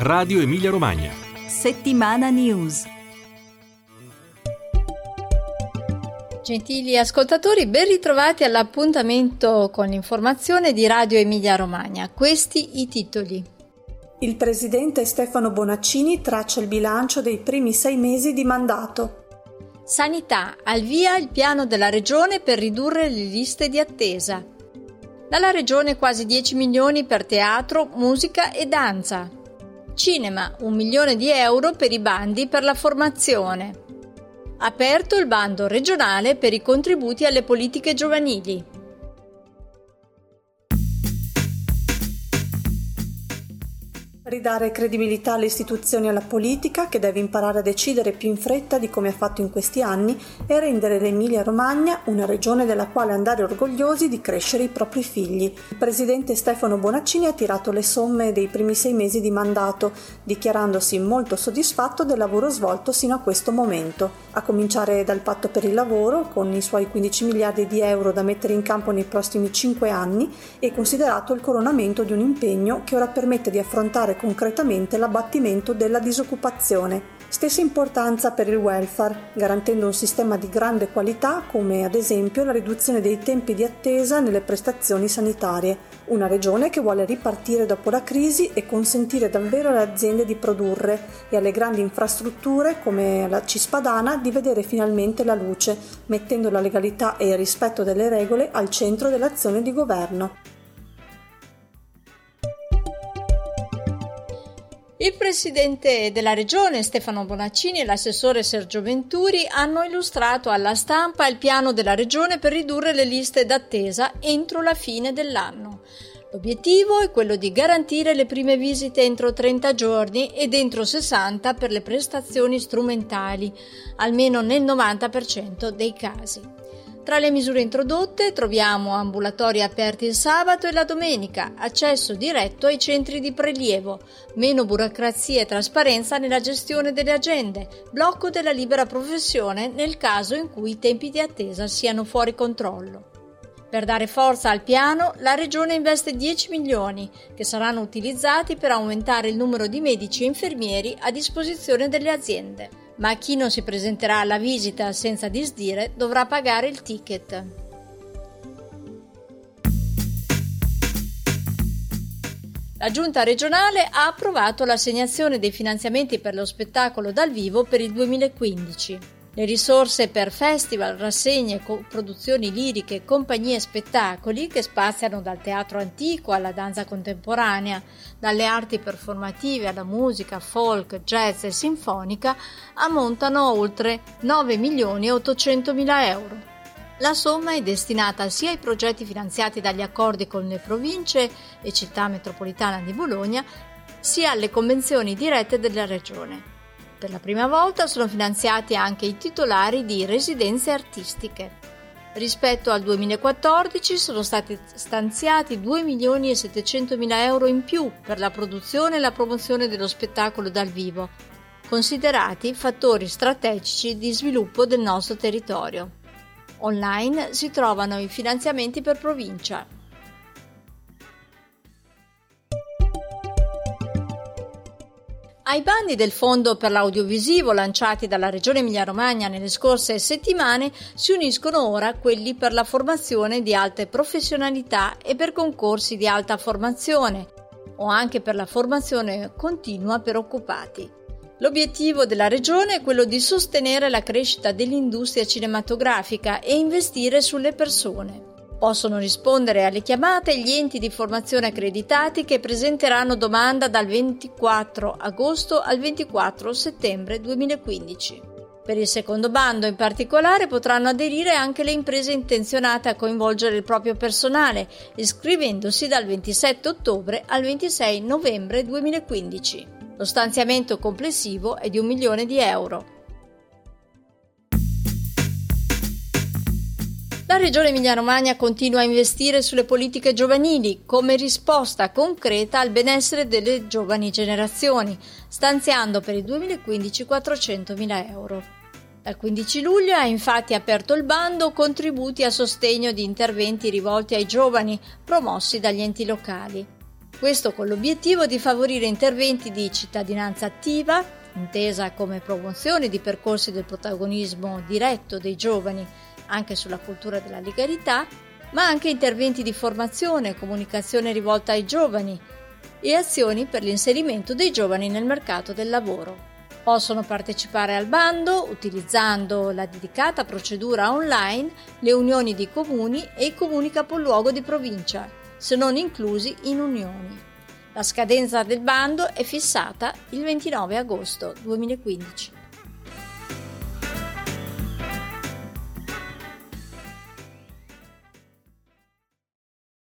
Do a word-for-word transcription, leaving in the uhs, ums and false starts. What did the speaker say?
Radio Emilia Romagna. Settimana News. Gentili ascoltatori, ben ritrovati all'appuntamento con l'informazione di Radio Emilia Romagna. Questi i titoli. Il presidente Stefano Bonaccini traccia il bilancio dei primi sei mesi di mandato. Sanità, al via il piano della Regione per ridurre le liste di attesa. Dalla Regione quasi dieci milioni per teatro, musica e danza. Cinema, un milione di euro per i bandi per la formazione. Aperto il bando regionale per i contributi alle politiche giovanili. Ridare credibilità alle istituzioni e alla politica, che deve imparare a decidere più in fretta di come ha fatto in questi anni, e rendere l'Emilia Romagna una regione della quale andare orgogliosi di crescere i propri figli. Il presidente Stefano Bonaccini ha tirato le somme dei primi sei mesi di mandato, dichiarandosi molto soddisfatto del lavoro svolto sino a questo momento, a cominciare dal patto per il lavoro, con i suoi quindici miliardi di euro da mettere in campo nei prossimi cinque anni, e considerato il coronamento di un impegno che ora permette di affrontare concretamente l'abbattimento della disoccupazione. Stessa importanza per il welfare, garantendo un sistema di grande qualità come ad esempio la riduzione dei tempi di attesa nelle prestazioni sanitarie. Una regione che vuole ripartire dopo la crisi e consentire davvero alle aziende di produrre e alle grandi infrastrutture come la Cispadana di vedere finalmente la luce, mettendo la legalità e il rispetto delle regole al centro dell'azione di governo. Il presidente della Regione Stefano Bonaccini e l'assessore Sergio Venturi hanno illustrato alla stampa il piano della Regione per ridurre le liste d'attesa entro la fine dell'anno. L'obiettivo è quello di garantire le prime visite entro trenta giorni ed entro sessanta per le prestazioni strumentali, almeno nel novanta per cento dei casi. Tra le misure introdotte troviamo ambulatori aperti il sabato e la domenica, accesso diretto ai centri di prelievo, meno burocrazia e trasparenza nella gestione delle agende, blocco della libera professione nel caso in cui i tempi di attesa siano fuori controllo. Per dare forza al piano, la Regione investe dieci milioni, che saranno utilizzati per aumentare il numero di medici e infermieri a disposizione delle aziende. Ma chi non si presenterà alla visita senza disdire dovrà pagare il ticket. La Giunta regionale ha approvato l'assegnazione dei finanziamenti per lo spettacolo dal vivo per il duemilaquindici. Le risorse per festival, rassegne, produzioni liriche, compagnie e spettacoli che spaziano dal teatro antico alla danza contemporanea, dalle arti performative alla musica, folk, jazz e sinfonica, ammontano a oltre nove milioni e ottocentomila euro. La somma è destinata sia ai progetti finanziati dagli accordi con le province e città metropolitana di Bologna, sia alle convenzioni dirette della Regione. Per la prima volta sono finanziati anche i titolari di residenze artistiche. Rispetto al duemilaquattordici sono stati stanziati due milioni e settecentomila euro in più per la produzione e la promozione dello spettacolo dal vivo, considerati fattori strategici di sviluppo del nostro territorio. Online si trovano i finanziamenti per provincia. Ai bandi del Fondo per l'audiovisivo lanciati dalla Regione Emilia-Romagna nelle scorse settimane si uniscono ora quelli per la formazione di alte professionalità e per concorsi di alta formazione o anche per la formazione continua per occupati. L'obiettivo della Regione è quello di sostenere la crescita dell'industria cinematografica e investire sulle persone. Possono rispondere alle chiamate gli enti di formazione accreditati che presenteranno domanda dal ventiquattro agosto al ventiquattro settembre duemilaquindici. Per il secondo bando in particolare potranno aderire anche le imprese intenzionate a coinvolgere il proprio personale, iscrivendosi dal ventisette ottobre al ventisei novembre duemilaquindici. Lo stanziamento complessivo è di un milione di euro. La Regione Emilia-Romagna continua a investire sulle politiche giovanili come risposta concreta al benessere delle giovani generazioni, stanziando per il duemilaquindici quattrocentomila euro. Dal quindici luglio ha infatti aperto il bando contributi a sostegno di interventi rivolti ai giovani promossi dagli enti locali. Questo con l'obiettivo di favorire interventi di cittadinanza attiva, intesa come promozione di percorsi del protagonismo diretto dei giovani anche sulla cultura della legalità, ma anche interventi di formazione e comunicazione rivolta ai giovani e azioni per l'inserimento dei giovani nel mercato del lavoro. Possono partecipare al bando utilizzando la dedicata procedura online le unioni di comuni e i comuni capoluogo di provincia, se non inclusi in unioni. La scadenza del bando è fissata il ventinove agosto duemilaquindici.